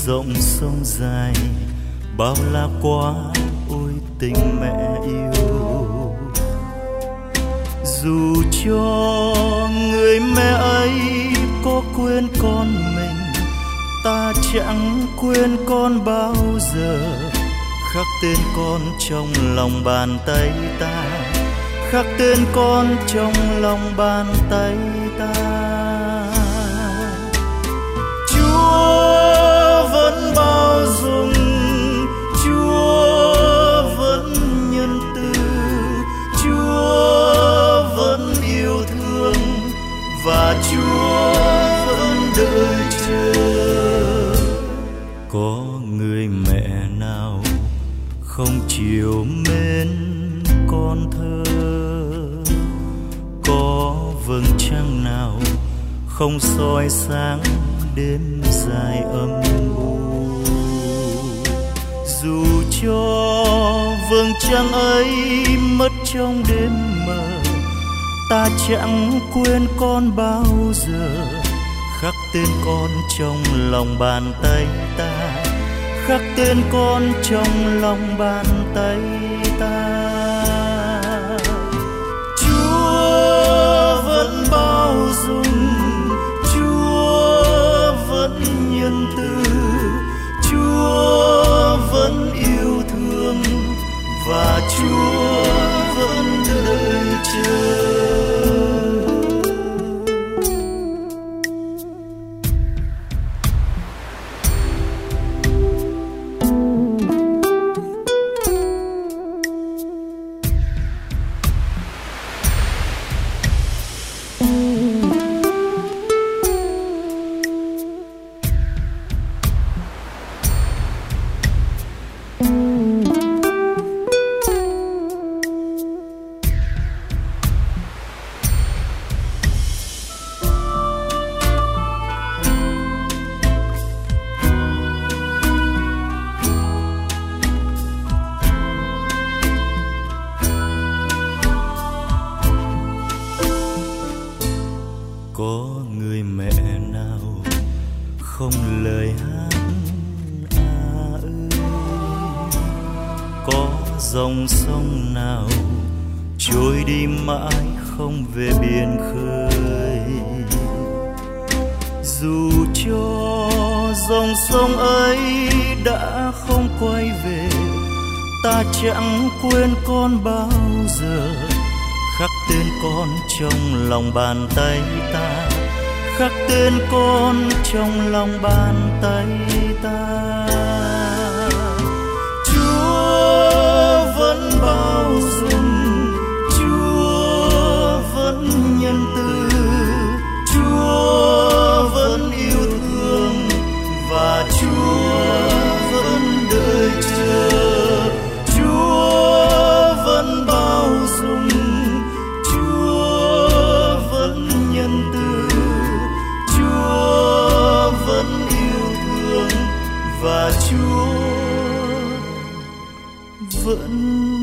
rộng sông dài, bao la quá ôi tình mẹ yêu. Dù cho người mẹ ấy có quên con mình, ta chẳng quên con bao giờ. Khắc tên con trong lòng bàn tay ta, khắc tên con trong lòng bàn tay ta. Chúa vẫn bao dung, Chúa vẫn nhân từ, Chúa vẫn yêu thương và Chúa vẫn đợi chờ. Có người mẹ nào không chiều mến con thơ, có vầng trăng nào không soi sáng đêm dài âm u. Dù cho vầng trăng ấy mất trong đêm mờ, ta chẳng quên con bao giờ. Khắc tên con trong lòng bàn tay ta, khắc tên con trong lòng bàn tay ta. Chúa vẫn bao dung, Chúa vẫn nhân từ, Chúa vẫn yêu thương và Chúa vẫn đợi chờ. Có người mẹ nào không lời hát ơi, có dòng sông nào trôi đi mãi không về biển khơi. Dù cho dòng sông ấy đã không quay về, ta chẳng quên con bao giờ. Khắc tên con trong lòng bàn tay ta, khắc tên con trong lòng bàn tay ta. Chúa vẫn bao dung, Chúa vẫn nhân từ, Chúa vẫn yêu thương và Chúa vẫn đợi chờ. Chúa vẫn bao dung, và Chúa vẫn